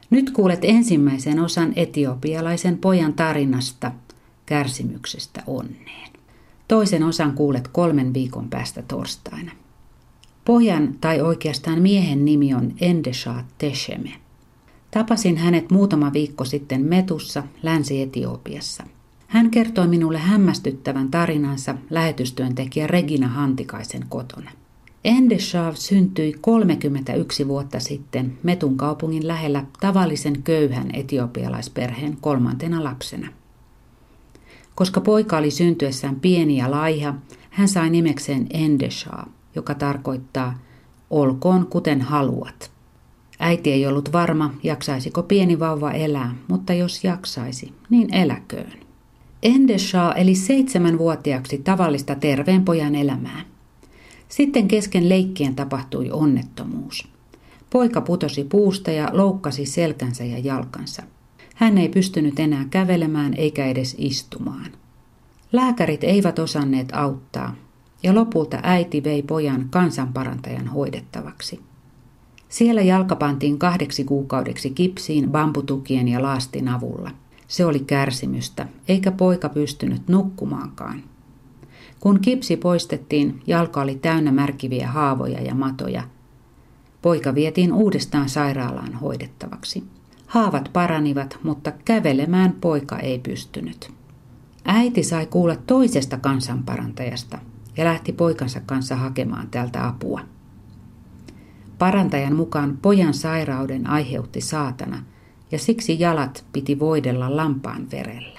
Nyt kuulet ensimmäisen osan etiopialaisen pojan tarinasta kärsimyksestä onneen. Toisen osan kuulet 3 viikon päästä torstaina. Pojan tai oikeastaan miehen nimi on Endeshaad Tesheme. Tapasin hänet muutama viikko sitten Metussa, Länsi-Etiopiassa. Hän kertoi minulle hämmästyttävän tarinansa lähetystyöntekijä Regina Hantikaisen kotona. Endeshaad syntyi 31 vuotta sitten Metun kaupungin lähellä tavallisen köyhän etiopialaisperheen 3. lapsena. Koska poika oli syntyessään pieni ja laiha, hän sai nimekseen Endeshaad, joka tarkoittaa olkoon kuten haluat. Äiti ei ollut varma, jaksaisiko pieni vauva elää, mutta jos jaksaisi, niin eläköön. Endeshaad eli 7-vuotiaaksi tavallista terveen pojan elämää. Sitten kesken leikkien tapahtui onnettomuus. Poika putosi puusta ja loukkasi selkänsä ja jalkansa. Hän ei pystynyt enää kävelemään eikä edes istumaan. Lääkärit eivät osanneet auttaa, ja lopulta äiti vei pojan kansanparantajan hoidettavaksi. Siellä jalka pantiin 2 kuukaudeksi kipsiin bambutukien ja laastin avulla. Se oli kärsimystä, eikä poika pystynyt nukkumaankaan. Kun kipsi poistettiin, jalka oli täynnä märkiviä haavoja ja matoja. Poika vietiin uudestaan sairaalaan hoidettavaksi. Haavat paranivat, mutta kävelemään poika ei pystynyt. Äiti sai kuulla toisesta kansanparantajasta ja lähti poikansa kanssa hakemaan tältä apua. Parantajan mukaan pojan sairauden aiheutti saatana ja siksi jalat piti voidella lampaan verellä.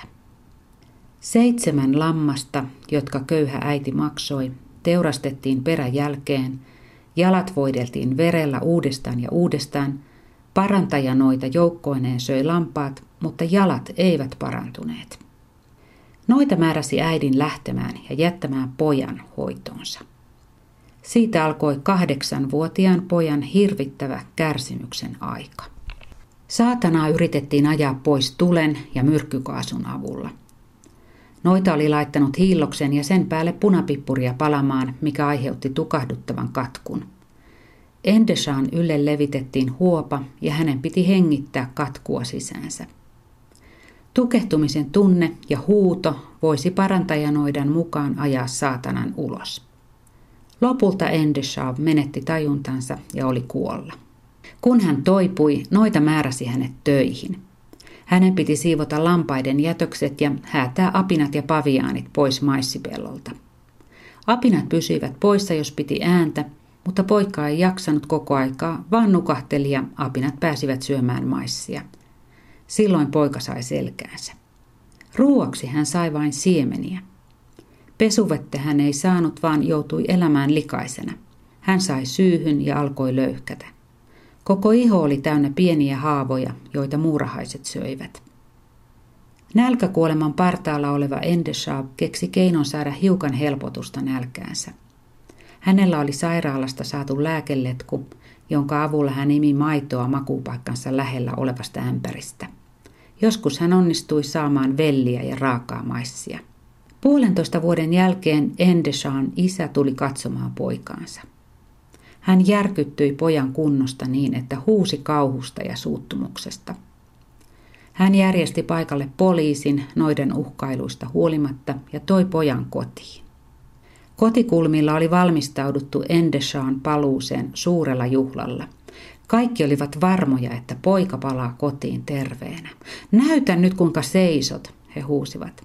7 lammasta, jotka köyhä äiti maksoi, teurastettiin peräjälkeen, jalat voideltiin verellä uudestaan ja uudestaan, parantaja noita joukkoineen söi lampaat, mutta jalat eivät parantuneet. Noita määräsi äidin lähtemään ja jättämään pojan hoitoonsa. Siitä alkoi 8-vuotiaan pojan hirvittävä kärsimyksen aika. Saatanaa yritettiin ajaa pois tulen ja myrkkykaasun avulla. Noita oli laittanut hiilloksen ja sen päälle punapippuria palamaan, mikä aiheutti tukahduttavan katkun. Endeshaadin ylle levitettiin huopa ja hänen piti hengittää katkua sisäänsä. Tukehtumisen tunne ja huuto voisi parantajanoidan mukaan ajaa saatanan ulos. Lopulta Endeshaad menetti tajuntansa ja oli kuolla. Kun hän toipui, noita määräsi hänet töihin. Hänen piti siivota lampaiden jätökset ja häätää apinat ja paviaanit pois maissipellolta. Apinat pysyivät poissa, jos piti ääntä, mutta poika ei jaksanut koko aikaa, vaan nukahteli ja apinat pääsivät syömään maissia. Silloin poika sai selkäänsä. Ruuaksi hän sai vain siemeniä. Pesuvettä hän ei saanut, vaan joutui elämään likaisena. Hän sai syyhyn ja alkoi löyhkätä. Koko iho oli täynnä pieniä haavoja, joita muurahaiset söivät. Nälkäkuoleman partaalla oleva Endeshaad keksi keinon saada hiukan helpotusta nälkäänsä. Hänellä oli sairaalasta saatu lääkeletku, jonka avulla hän imi maitoa makuupaikkansa lähellä olevasta ämpäristä. Joskus hän onnistui saamaan velliä ja raakaa maissia. 1,5 vuoden jälkeen Endeshaadin isä tuli katsomaan poikaansa. Hän järkyttyi pojan kunnosta niin, että huusi kauhusta ja suuttumuksesta. Hän järjesti paikalle poliisin noiden uhkailuista huolimatta ja toi pojan kotiin. Kotikulmilla oli valmistauduttu Endeshaadin paluuseen suurella juhlalla. Kaikki olivat varmoja, että poika palaa kotiin terveenä. Näytä nyt kuinka seisot, he huusivat.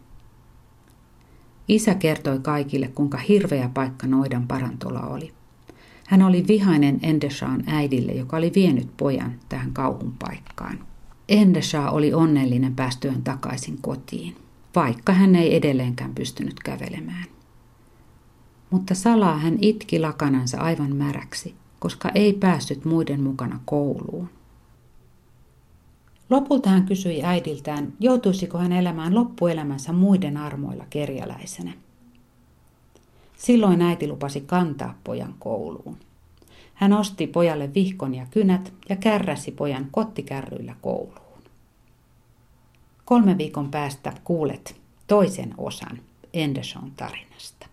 Isä kertoi kaikille, kuinka hirveä paikka noidan parantola oli. Hän oli vihainen Endeshaadin äidille, joka oli vienyt pojan tähän kauhun paikkaan. Endeshaad oli onnellinen päästyään takaisin kotiin, vaikka hän ei edelleenkään pystynyt kävelemään. Mutta salaa hän itki lakanansa aivan märäksi, koska ei päässyt muiden mukana kouluun. Lopulta hän kysyi äidiltään, joutuisiko hän elämään loppuelämänsä muiden armoilla kerjäläisenä. Silloin äiti lupasi kantaa pojan kouluun. Hän osti pojalle vihkon ja kynät ja kärräsi pojan kottikärryillä kouluun. 3 viikon päästä kuulet toisen osan Endeshaadin tarinasta.